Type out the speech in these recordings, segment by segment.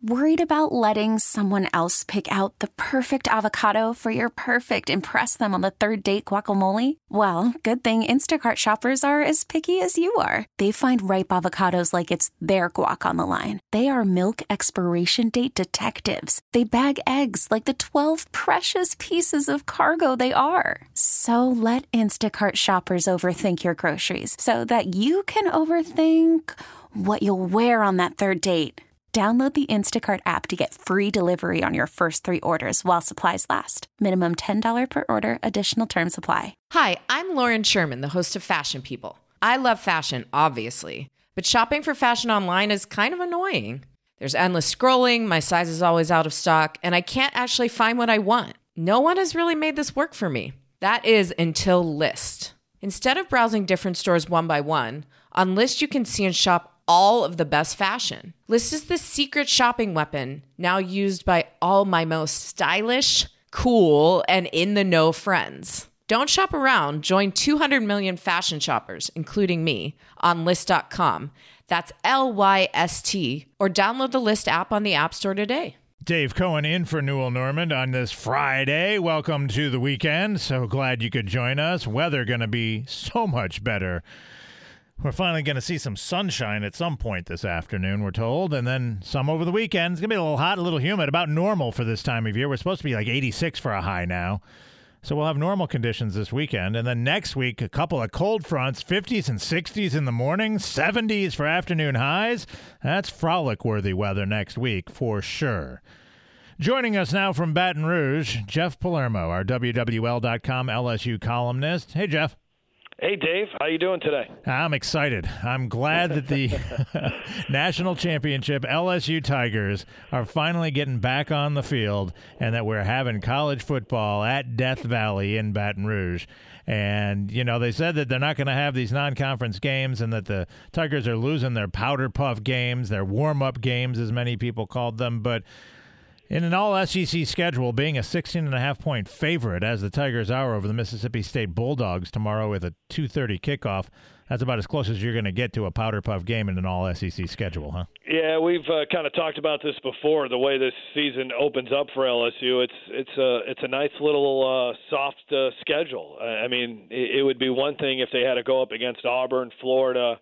Worried about letting someone else pick out the perfect avocado for your perfect impress them on the third date guacamole? Well, good thing Instacart shoppers are as picky as you are. They find ripe avocados like it's their guac on the line. They are milk expiration date detectives. They bag eggs like the 12 precious pieces of cargo they are. So let Instacart shoppers overthink your groceries so that you can overthink what you'll wear on that third date. Download the Instacart app to get free delivery on your first 3 orders while supplies last. Minimum $10 per order. Additional terms apply. Hi, I'm Lauren Sherman, the host of Fashion People. I love fashion, obviously, but shopping for fashion online is kind of annoying. There's endless scrolling, my size is always out of stock, and I can't actually find what I want. No one has really made this work for me. That is until Lyst. Instead of browsing different stores one by one, on Lyst you can see and shop all of the best fashion. Lyst is the secret shopping weapon now used by all my most stylish, cool, and in-the-know friends. Don't shop around. Join 200 million fashion shoppers, including me, on Lyst.com. That's Lyst, or download the Lyst app on the App Store today. Dave Cohen in for Newell Normand on this Friday. Welcome to the weekend. So glad you could join us. Weather going to be so much better. We're finally going to see some sunshine at some point this afternoon, we're told, and then some over the weekend. It's going to be a little hot, a little humid, about normal for this time of year. We're supposed to be like 86 for a high now. So we'll have normal conditions this weekend. And then next week, a couple of cold fronts, 50s and 60s in the morning, 70s for afternoon highs. That's frolic-worthy weather next week for sure. Joining us now from Baton Rouge, Jeff Palermo, our WWL.com LSU columnist. Hey, Jeff. Hey, Dave. How you doing today? I'm excited. I'm glad that the national championship LSU Tigers are finally getting back on the field and that we're having college football at Death Valley in Baton Rouge. And, you know, they said that they're not going to have these non-conference games and that the Tigers are losing their powder puff games, their warm-up games, as many people called them. But in an all-SEC schedule, being a 16.5-point favorite, as the Tigers are over the Mississippi State Bulldogs tomorrow with a 2:30 kickoff, that's about as close as you're going to get to a powder puff game in an all-SEC schedule, huh? Yeah, we've kind of talked about this before. The way this season opens up for LSU, it's a nice little soft schedule. I mean, it would be one thing if they had to go up against Auburn, Florida.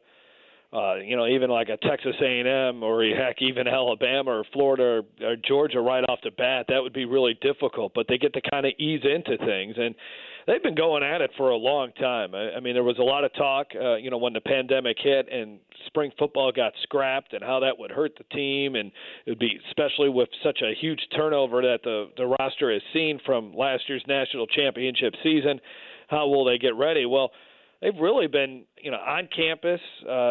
Even like a Texas A&M or heck, even Alabama or Florida or Georgia right off the bat, that would be really difficult. But they get to kind of ease into things, and they've been going at it for a long time. I mean, there was a lot of talk, when the pandemic hit and spring football got scrapped and how that would hurt the team, and it would be especially with such a huge turnover that the roster has seen from last year's national championship season. How will they get ready? Well, they've really been, on campus.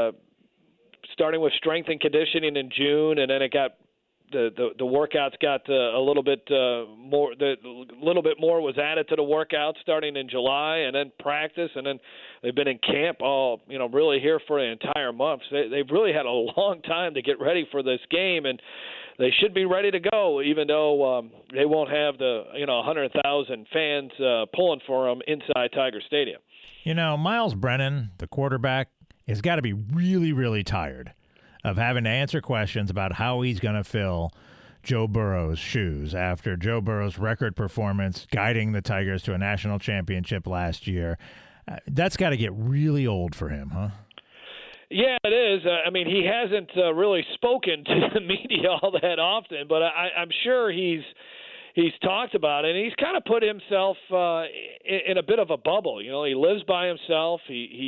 Starting with strength and conditioning in June, and then it got the workouts got a little bit more. A little bit more was added to the workouts starting in July, and then practice, and then they've been in camp all really here for an entire month. So they've really had a long time to get ready for this game, and they should be ready to go, even though they won't have the 100,000 fans pulling for them inside Tiger Stadium. Miles Brennan, the quarterback, has got to be really, really tired of having to answer questions about how he's going to fill Joe Burrow's shoes after Joe Burrow's record performance guiding the Tigers to a national championship last year. That's got to get really old for him, huh? Yeah, it is. He hasn't really spoken to the media all that often, but I'm sure he's talked about it, and he's kind of put himself in a bit of a bubble. He lives by himself.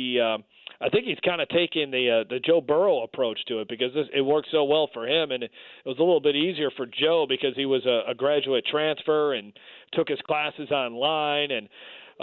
I think he's kind of taking the Joe Burrow approach to it because it worked so well for him, and it was a little bit easier for Joe because he was a graduate transfer and took his classes online, and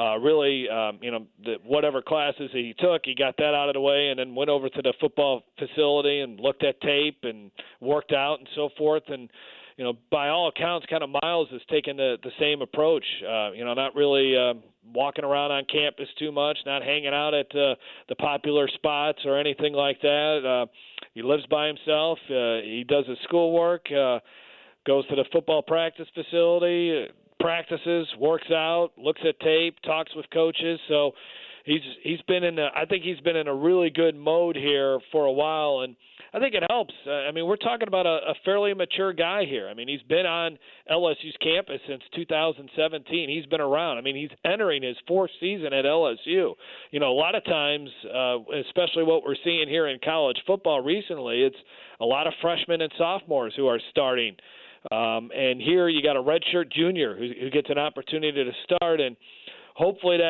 whatever classes he took, he got that out of the way, and then went over to the football facility and looked at tape and worked out and so forth. And by all accounts, kind of Miles has taken the same approach. Not really walking around on campus too much, not hanging out at the popular spots or anything like that. He lives by himself. He does his schoolwork, goes to the football practice facility, practices, works out, looks at tape, talks with coaches. So he's been in a really good mode here for a while, and I think it helps. I mean, we're talking about a fairly mature guy here. I mean, he's been on LSU's campus since 2017. He's been around. I mean, he's entering his fourth season at LSU. You know, a lot of times, especially what we're seeing here in college football recently, it's a lot of freshmen and sophomores who are starting. And here you got a redshirt junior who gets an opportunity to start, and hopefully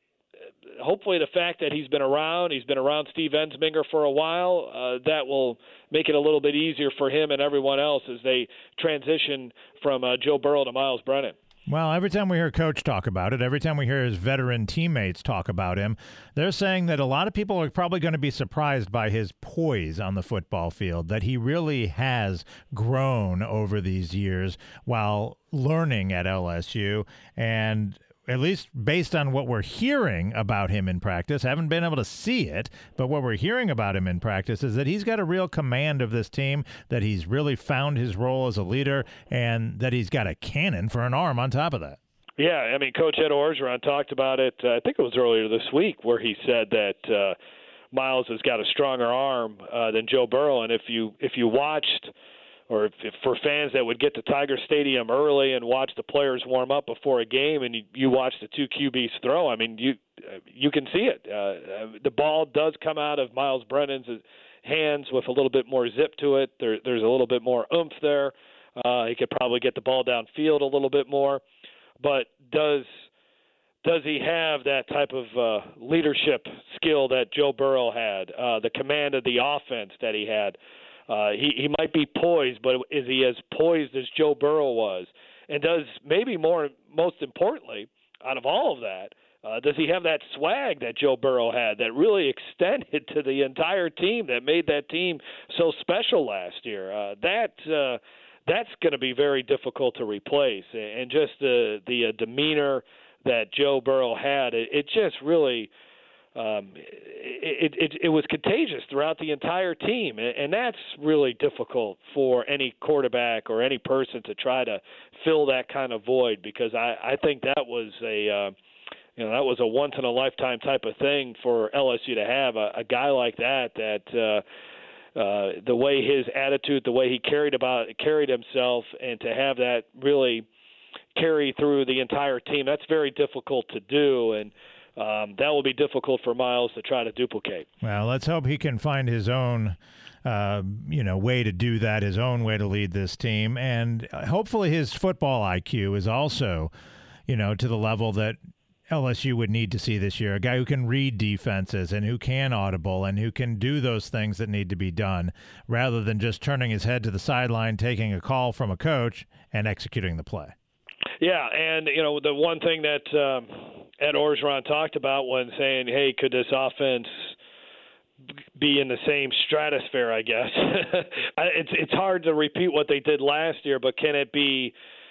the fact that he's been around Steve Ensminger for a while, that will make it a little bit easier for him and everyone else as they transition from Joe Burrow to Miles Brennan. Well, every time we hear Coach talk about it, every time we hear his veteran teammates talk about him, they're saying that a lot of people are probably going to be surprised by his poise on the football field, that he really has grown over these years while learning at LSU. And at least based on what we're hearing about him in practice, haven't been able to see it, but what we're hearing about him in practice is that he's got a real command of this team, that he's really found his role as a leader, and that he's got a cannon for an arm on top of that. Yeah, I mean, Coach Ed Orgeron talked about it, I think it was earlier this week, where he said that Miles has got a stronger arm than Joe Burrow, and if you watched – or if for fans that would get to Tiger Stadium early and watch the players warm up before a game, and you watch the two QBs throw, I mean, you can see it. The ball does come out of Miles Brennan's hands with a little bit more zip to it. There's a little bit more oomph there. He could probably get the ball downfield a little bit more. But does he have that type of leadership skill that Joe Burrow had, the command of the offense that he had? He might be poised, but is he as poised as Joe Burrow was? And does maybe most importantly, out of all of that, does he have that swag that Joe Burrow had that really extended to the entire team, that made that team so special last year? That's going to be very difficult to replace. And just the demeanor that Joe Burrow had, it just really it was contagious throughout the entire team, and that's really difficult for any quarterback or any person to try to fill that kind of void, because I think that was a once in a lifetime type of thing for LSU to have a guy like that the way his attitude, the way he carried himself, and to have that really carry through the entire team, that's very difficult to do, and that will be difficult for Miles to try to duplicate. Well, let's hope he can find his own, way to do that, his own way to lead this team. And hopefully his football IQ is also, to the level that LSU would need to see this year. A guy who can read defenses and who can audible and who can do those things that need to be done, rather than just turning his head to the sideline, taking a call from a coach, and executing the play. Yeah, and, the one thing that Ed Orgeron talked about when saying, hey, could this offense be in the same stratosphere, I guess. It's hard to repeat what they did last year, but can it be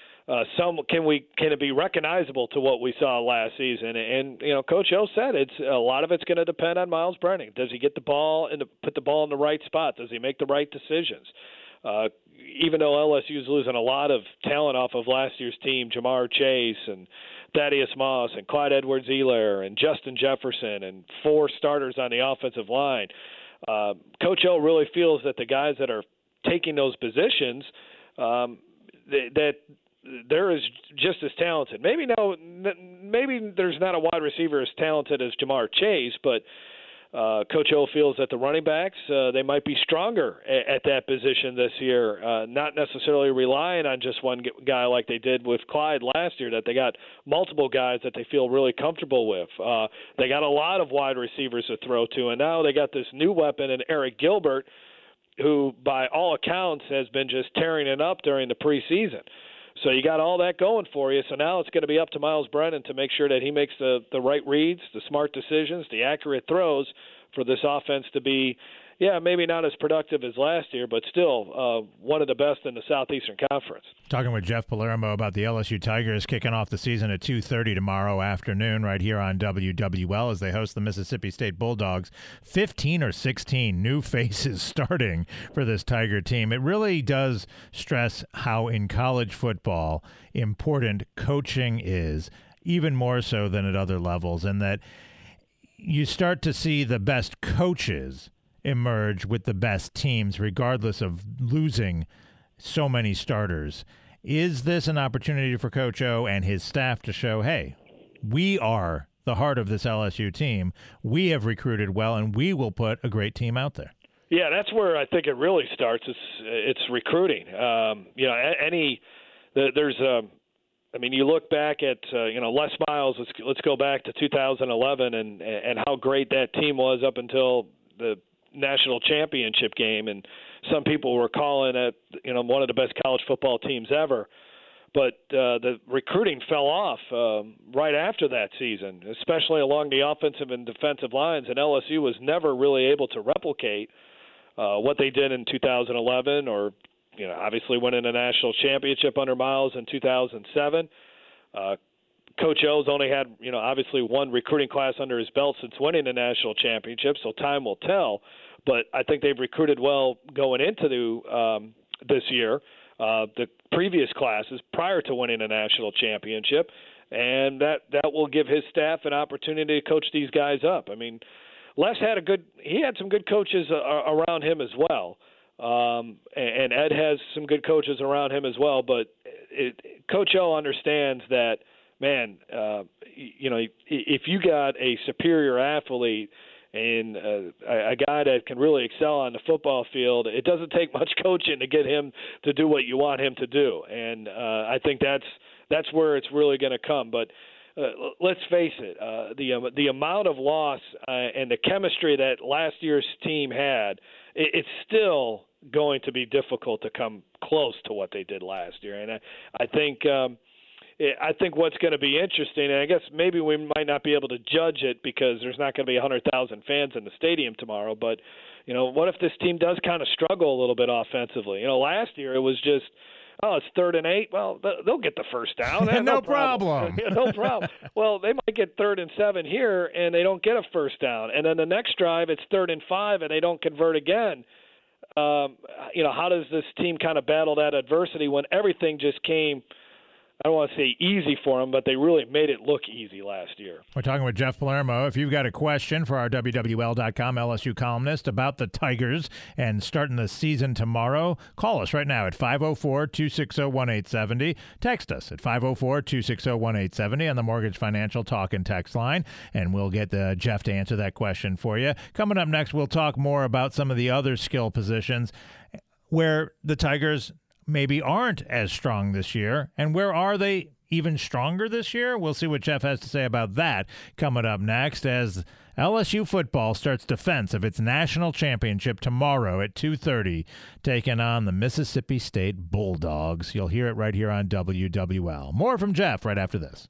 can it be recognizable to what we saw last season? And Coach O said a lot of it's going to depend on Miles Brennan. Does he get the ball and put the ball in the right spot? Does he make the right decisions? Even though LSU is losing a lot of talent off of last year's team, Jamar Chase and Thaddeus Moss and Clyde Edwards-Helaire and Justin Jefferson and 4 starters on the offensive line, Coach O really feels that the guys that are taking those positions, that they're just as talented. Maybe there's not a wide receiver as talented as Jamar Chase, but Coach O feels that the running backs, they might be stronger at that position this year, not necessarily relying on just one guy like they did with Clyde last year, that they got multiple guys that they feel really comfortable with. They got a lot of wide receivers to throw to, and now they got this new weapon in Eric Gilbert, who by all accounts has been just tearing it up during the preseason. So you got all that going for you. So now it's going to be up to Miles Brennan to make sure that he makes the right reads, the smart decisions, the accurate throws for this offense to be, maybe not as productive as last year, but still one of the best in the Southeastern Conference. Talking with Jeff Palermo about the LSU Tigers kicking off the season at 2:30 tomorrow afternoon right here on WWL as they host the Mississippi State Bulldogs. 15 or 16 new faces starting for this Tiger team. It really does stress how in college football important coaching is, even more so than at other levels, and that you start to see the best coaches emerge with the best teams, regardless of losing so many starters. Is this an opportunity for Coach O and his staff to show, hey, we are the heart of this LSU team. We have recruited well, and we will put a great team out there? Yeah, that's where I think it really starts. It's recruiting. You look back at Les Miles. Let's go back to 2011 and how great that team was up until the national championship game, and some people were calling it one of the best college football teams ever. But the recruiting fell off right after that season, especially along the offensive and defensive lines, and LSU was never really able to replicate what they did in 2011, or obviously winning a national championship under Miles in 2007. Coach O's only had obviously one recruiting class under his belt since winning the national championship, so time will tell. But I think they've recruited well going into this year. The previous classes prior to winning a national championship, and that will give his staff an opportunity to coach these guys up. I mean, Les had some good coaches around him as well, and Ed has some good coaches around him as well. But Coach O understands that, man, if you got a superior athlete and a guy that can really excel on the football field, it doesn't take much coaching to get him to do what you want him to do. And I think that's where it's really going to come. But let's face it, the amount of loss and the chemistry that last year's team had, it's still going to be difficult to come close to what they did last year. And I think what's going to be interesting, and I guess maybe we might not be able to judge it because there's not going to be 100,000 fans in the stadium tomorrow, but, what if this team does kind of struggle a little bit offensively? Last year it was just, it's 3rd and 8. Well, they'll get the first down. No problem. No problem. Well, they might get 3rd and 7 here, and they don't get a first down. And then the next drive, it's 3rd and 5, and they don't convert again. How does this team kind of battle that adversity when everything just came, I don't want to say easy for them, but they really made it look easy last year. We're talking with Jeff Palermo. If you've got a question for our WWL.com LSU columnist about the Tigers and starting the season tomorrow, call us right now at 504-260-1870. Text us at 504-260-1870 on the Mortgage Financial Talk and Text line, and we'll get Jeff to answer that question for you. Coming up next, we'll talk more about some of the other skill positions where the Tigers maybe aren't as strong this year, and where are they even stronger this year? We'll see what Jeff has to say about that coming up next as LSU football starts defense of its national championship tomorrow at 2:30, taking on the Mississippi State Bulldogs. You'll hear it right here on WWL. More from Jeff right after this.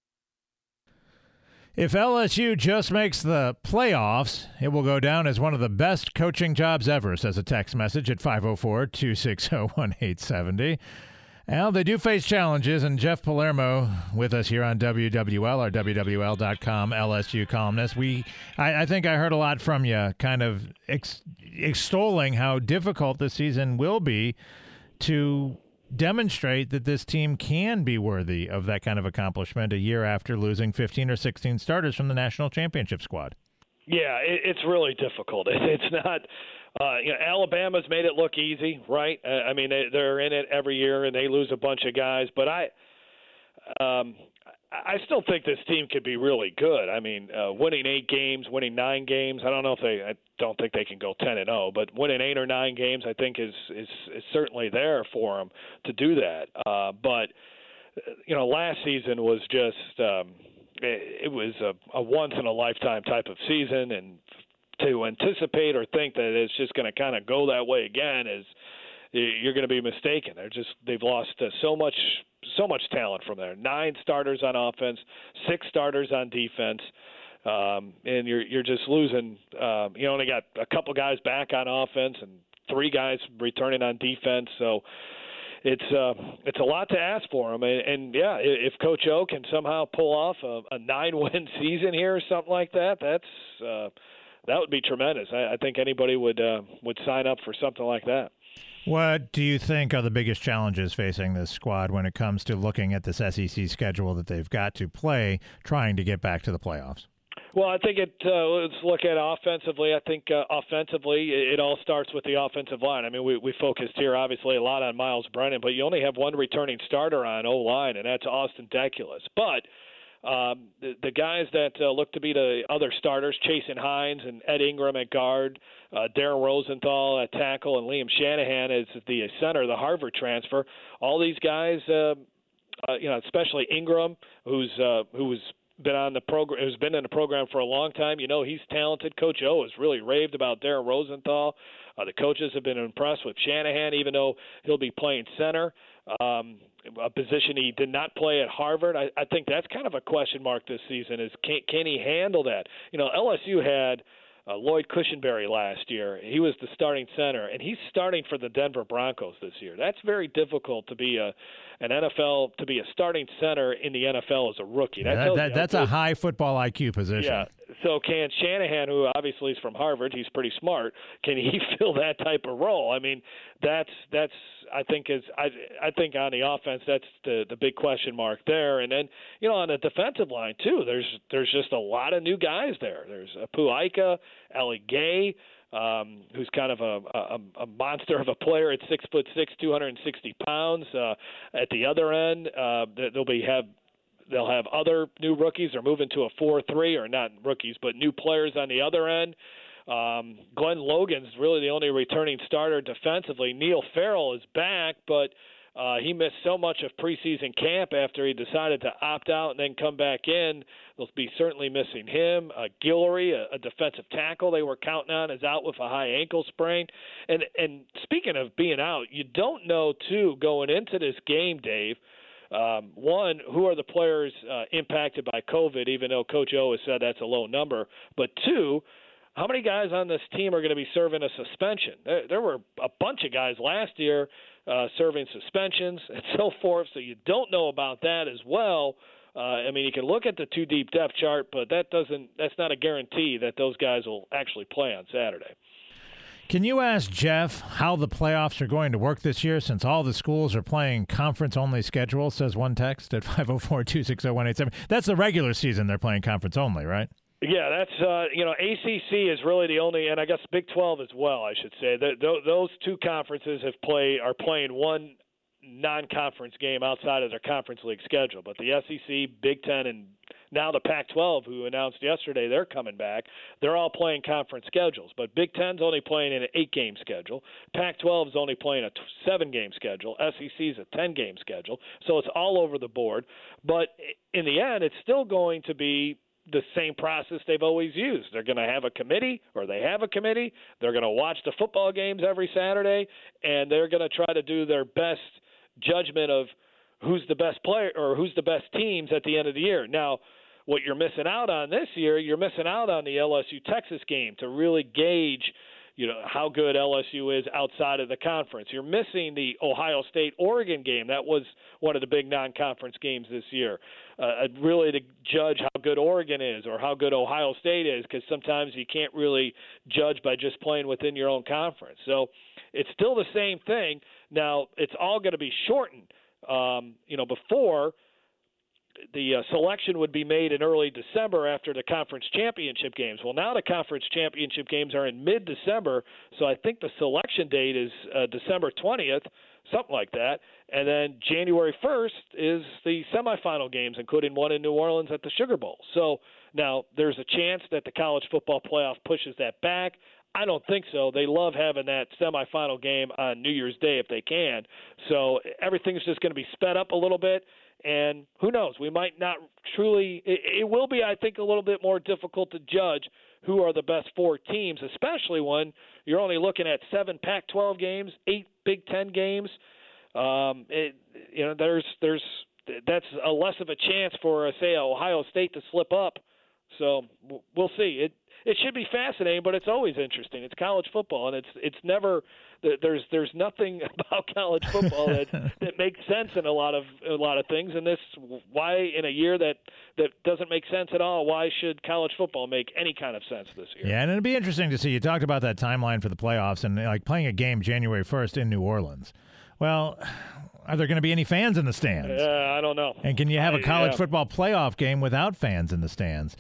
If LSU just makes the playoffs, it will go down as one of the best coaching jobs ever, says a text message at 504-260-1870. Well, they do face challenges, and Jeff Palermo with us here on WWL, our WWL.com LSU columnist. I think I heard a lot from you kind of extolling how difficult this season will be to demonstrate that this team can be worthy of that kind of accomplishment a year after losing 15 or 16 starters from the national championship squad. Yeah, it's really difficult. It's not Alabama's made it look easy, right? I mean, they're in it every year and they lose a bunch of guys, but I still think this team could be really good. I mean, winning 8 games, winning 9 games. I don't think they can go 10-0, but winning 8 or 9 games, I think is certainly there for them to do that. But last season was just it was a once in a lifetime type of season, and to anticipate or think that it's just going to kind of go that way again is you're going to be mistaken. They've lost so much talent from there. 9 starters on offense, 6 starters on defense, and you're just losing. You only got a couple guys back on offense and 3 guys returning on defense. So it's a lot to ask for them. And yeah, if Coach O can somehow pull off a 9-win season here or something like that, that would be tremendous. I think anybody would sign up for something like that. What do you think are the biggest challenges facing this squad when it comes to looking at this SEC schedule that they've got to play, trying to get back to the playoffs? Well, I think let's look at offensively. I think offensively, it all starts with the offensive line. I mean, we focused here obviously a lot on Miles Brennan, but you only have one returning starter on O-line, and that's Austin Deculus. But the guys that look to be the other starters, Chasen Hines and Ed Ingram at guard, Darren Rosenthal at tackle, and Liam Shanahan as the center, the Harvard transfer. All these guys, especially Ingram, who's been on the program, who's been in the program for a long time. He's talented. Coach O has really raved about Darren Rosenthal. The coaches have been impressed with Shanahan, even though he'll be playing center, a position he did not play at Harvard. I think that's kind of a question mark this season. Is can he handle that? LSU had Lloyd Cushenberry last year. He was the starting center, and he's starting for the Denver Broncos this year. That's very difficult to be a starting center in the NFL as a rookie. That's a high football IQ position. Yeah. So can Shanahan, who obviously is from Harvard, he's pretty smart, can he fill that type of role? I mean, that's I think on the offense that's the big question mark there. And then on the defensive line too, there's just a lot of new guys there. There's Apu Ika, Ellie Gay, who's kind of a monster of a player at 6'6", 260 pounds. At the other end, they'll have other new rookies. They're moving to a 4-3, or not rookies, but new players on the other end. Glenn Logan's really the only returning starter defensively. Neil Farrell is back, but he missed so much of preseason camp after he decided to opt out and then come back in. They'll be certainly missing him. Guillory, a defensive tackle they were counting on, is out with a high ankle sprain. And speaking of being out, you don't know, too, going into this game, Dave, one, who are the players impacted by COVID, even though Coach O has said that's a low number. But two, how many guys on this team are going to be serving a suspension? There were a bunch of guys last year serving suspensions and so forth, so you don't know about that as well. You can look at the two deep depth chart, but that's not a guarantee that those guys will actually play on Saturday. Can you ask Jeff how the playoffs are going to work this year, since all the schools are playing conference-only schedule, says one text at 504-260-187. That's the regular season they're playing conference-only, right? Yeah, that's ACC is really the only, and I guess Big 12 as well, I should say. Those two conferences are playing one non-conference game outside of their conference league schedule. But the SEC, Big 10, and now the Pac-12, who announced yesterday they're coming back, they're all playing conference schedules. But Big 10's only playing an 8-game schedule. Pac-12 is only playing a 7-game schedule. SEC's a 10-game schedule. So it's all over the board. But in the end, it's still going to be the same process they've always used. They're going to have a committee, or they have a committee. They're going to watch the football games every Saturday, and they're going to try to do their best judgment of who's the best player or who's the best teams at the end of the year. Now, what you're missing out on this year, you're missing out on the LSU-Texas game to really gauge, how good LSU is outside of the conference. You're missing the Ohio State-Oregon game. That was one of the big non-conference games this year. Really to judge how good Oregon is or how good Ohio State is, because sometimes you can't really judge by just playing within your own conference. So it's still the same thing. Now, it's all going to be shortened. Before the selection would be made in early December after the conference championship games. Well, now the conference championship games are in mid-December, so I think the selection date is December 20th, something like that. And then January 1st is the semifinal games, including one in New Orleans at the Sugar Bowl. So now there's a chance that the college football playoff pushes that back. I don't think so. They love having that semifinal game on New Year's Day if they can. So everything's just going to be sped up a little bit. And who knows? We might not truly – it will be, I think, a little bit more difficult to judge who are the best 4 teams, especially when you're only looking at 7 Pac-12 games, 8 Big 10 games. That's a less of a chance for, say, Ohio State to slip up. So we'll see. It should be fascinating, but it's always interesting. It's college football, and it's never there's nothing about college football that makes sense in a lot of things. And this, why in a year that doesn't make sense at all, why should college football make any kind of sense this year? Yeah, and it'd be interesting to see. You talked about that timeline for the playoffs and like playing a game January 1st in New Orleans. Well, Are there going to be any fans in the stands? I don't know. And can you have a college football playoff game without fans in the stands?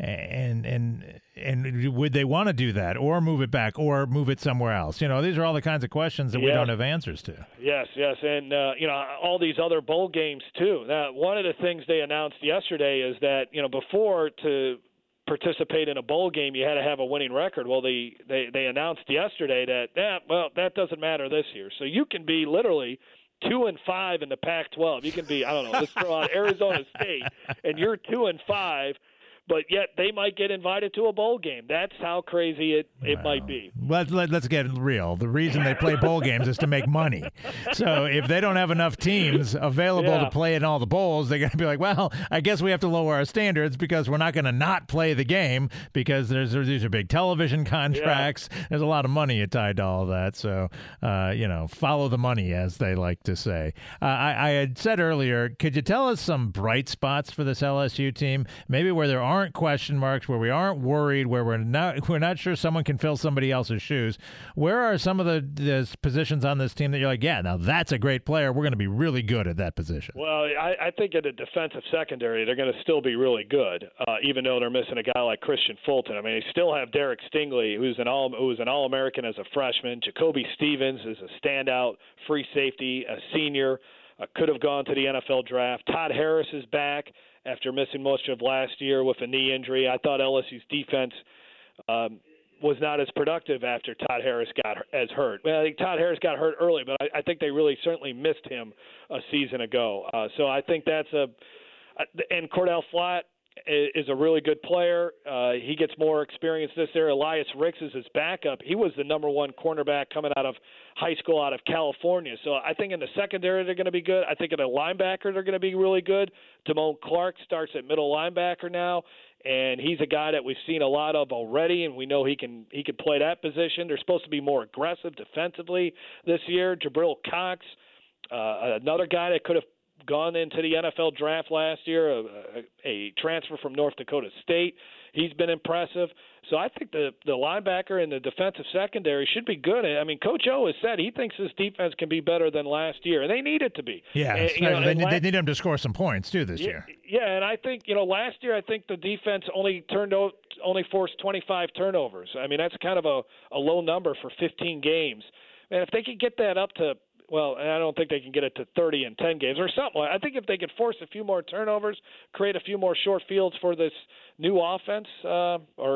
And would they want to do that, or move it back, or move it somewhere else? These are all the kinds of questions that we don't have answers to. Yes, and all these other bowl games too. Now, one of the things they announced yesterday is that before to participate in a bowl game, you had to have a winning record. Well, they announced yesterday that doesn't matter this year. So you can be literally 2-5 in the Pac-12. You can be, let's throw out Arizona State, and you're 2-5. But yet they might get invited to a bowl game. That's how crazy it might be. Let's get real. The reason they play bowl games is to make money. So if they don't have enough teams available to play in all the bowls, they're going to be like, well, I guess we have to lower our standards because we're not going to not play the game because these are big television contracts. Yeah. There's a lot of money tied to all of that. So, follow the money, as they like to say. I had said earlier, could you tell us some bright spots for this LSU team, maybe where there aren't question marks, where we aren't worried, where we're not sure someone can fill somebody else's shoes? Where are some of the positions on this team that you're like, yeah, now that's a great player, we're going to be really good at that position? Well, I think at the defensive secondary, they're going to still be really good, even though they're missing a guy like Christian Fulton. I mean, they still have Derek Stingley, who was an All-American as a freshman. Jacoby Stevens is a standout free safety, a senior, could have gone to the NFL draft. Todd Harris is back after missing most of last year with a knee injury. I thought LSU's defense was not as productive after Todd Harris got hurt. Well, I think Todd Harris got hurt early, but I think they really certainly missed him a season ago. So I think that's and Cordell Flatt is a really good player. He gets more experience this year. Elias Ricks is his backup. He was the number one cornerback coming out of high school out of California. So I think in the secondary they're going to be good. I think in a linebacker they're going to be really good. Damone Clark starts at middle linebacker now, and he's a guy that we've seen a lot of already, and we know he can play that position. They're supposed to be more aggressive defensively this year. Jabril Cox, another guy that could have gone into the NFL draft last year, a transfer from North Dakota State. He's been impressive. So I think the linebacker and the defensive secondary should be good. I mean, Coach O has said he thinks this defense can be better than last year, and they need it to be. Yeah, they need him to score some points, too, this year. Yeah, and I think, last year I think the defense only forced 25 turnovers. I mean, that's kind of a low number for 15 games. And if they could get that up to, well, I don't think they can get it to 30 in 10 games or something. I think if they could force a few more turnovers, create a few more short fields for this new offense or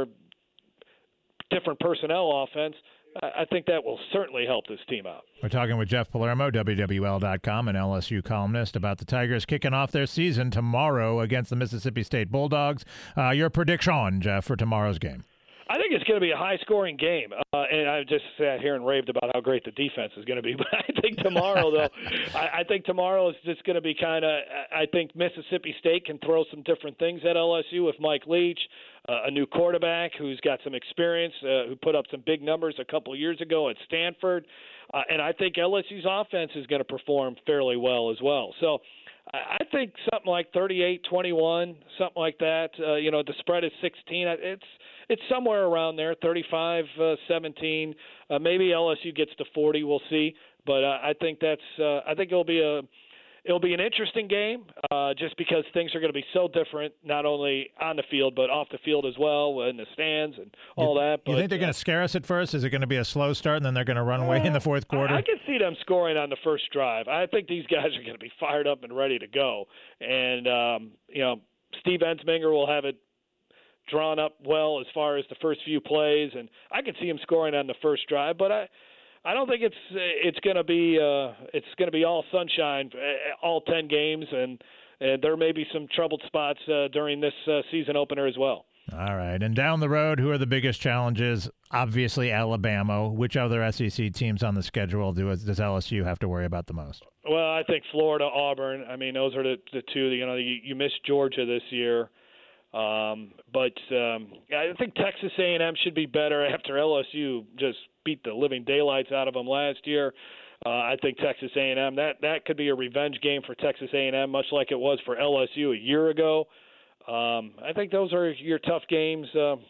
different personnel offense, I think that will certainly help this team out. We're talking with Jeff Palermo, WWL.com, an LSU columnist, about the Tigers kicking off their season tomorrow against the Mississippi State Bulldogs. Your prediction, Jeff, for tomorrow's game? I think it's going to be a high-scoring game, and I've just sat here and raved about how great the defense is going to be. But I think tomorrow, though, I think tomorrow is just going to be kind of – I think Mississippi State can throw some different things at LSU with Mike Leach, a new quarterback who's got some experience, who put up some big numbers a couple of years ago at Stanford. And I think LSU's offense is going to perform fairly well as well. So I think something like 38-21, something like that. The spread is 16. It's somewhere around there, 35-17. Maybe LSU gets to 40. We'll see. But I think it'll be an interesting game, just because things are going to be so different, not only on the field but off the field as well, in the stands and all that. But, you think they're going to scare us at first? Is it going to be a slow start and then they're going to run away in the fourth quarter? I can see them scoring on the first drive. I think these guys are going to be fired up and ready to go. And Steve Ensminger will have it drawn up well as far as the first few plays, and I can see him scoring on the first drive. But I don't think it's going to be all sunshine all 10 games, and there may be some troubled spots during this season opener as well. All right, and down the road, who are the biggest challenges? Obviously, Alabama. Which other SEC teams on the schedule does LSU have to worry about the most? Well, I think Florida, Auburn. I mean, those are the two. You missed Georgia this year. But I think Texas A&M should be better after LSU just beat the living daylights out of them last year. I think Texas A&M, that could be a revenge game for Texas A&M, much like it was for LSU a year ago. I think those are your tough games.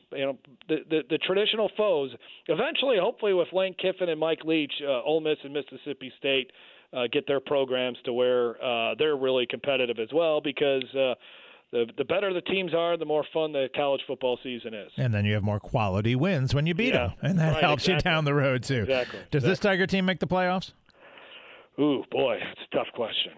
The traditional foes. Eventually, hopefully, with Lane Kiffin and Mike Leach, Ole Miss and Mississippi State, get their programs to where they're really competitive as well, because the better the teams are, the more fun the college football season is. And then you have more quality wins when you beat them, and that helps you down the road too. Exactly. Does this Tiger team make the playoffs? Ooh, boy, it's a tough question.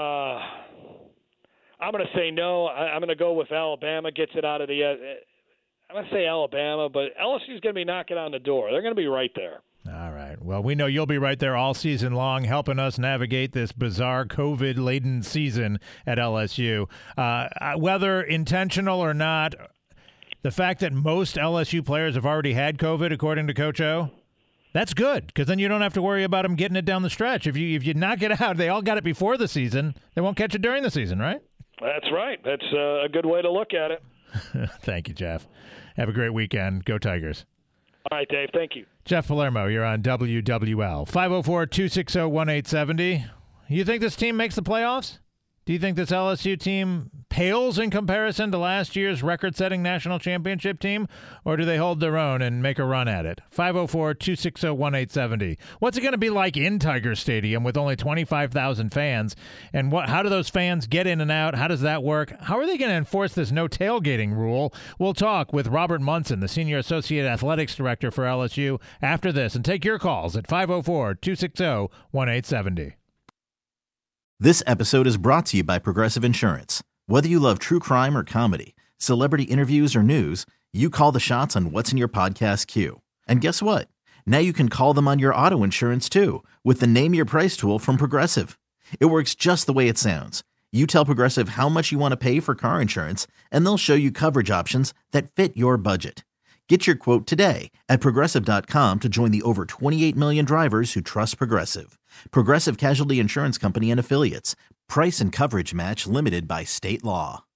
I'm going to say no. I'm going to go with Alabama gets it out of the I'm going to say Alabama, but LSU's going to be knocking on the door. They're going to be right there. All right. Well, we know you'll be right there all season long, helping us navigate this bizarre COVID-laden season at LSU. Whether intentional or not, the fact that most LSU players have already had COVID, according to Coach O, that's good, because then you don't have to worry about them getting it down the stretch. If you knock it out, they all got it before the season. They won't catch it during the season, right? That's right. That's a good way to look at it. Thank you, Jeff. Have a great weekend. Go Tigers. All right, Dave. Thank you. Jeff Palermo, you're on WWL. 504-260-1870. You think this team makes the playoffs? Do you think this LSU team pales in comparison to last year's record-setting national championship team, or do they hold their own and make a run at it? 504-260-1870. What's it going to be like in Tiger Stadium with only 25,000 fans? And how do those fans get in and out? How does that work? How are they going to enforce this no tailgating rule? We'll talk with Robert Munson, the Senior Associate Athletics Director for LSU, after this, and take your calls at 504-260-1870. This episode is brought to you by Progressive Insurance. Whether you love true crime or comedy, celebrity interviews or news, you call the shots on what's in your podcast queue. And guess what? Now you can call them on your auto insurance too, with the Name Your Price tool from Progressive. It works just the way it sounds. You tell Progressive how much you want to pay for car insurance, and they'll show you coverage options that fit your budget. Get your quote today at Progressive.com to join the over 28 million drivers who trust Progressive. Progressive Casualty Insurance Company and Affiliates. Price and coverage match limited by state law.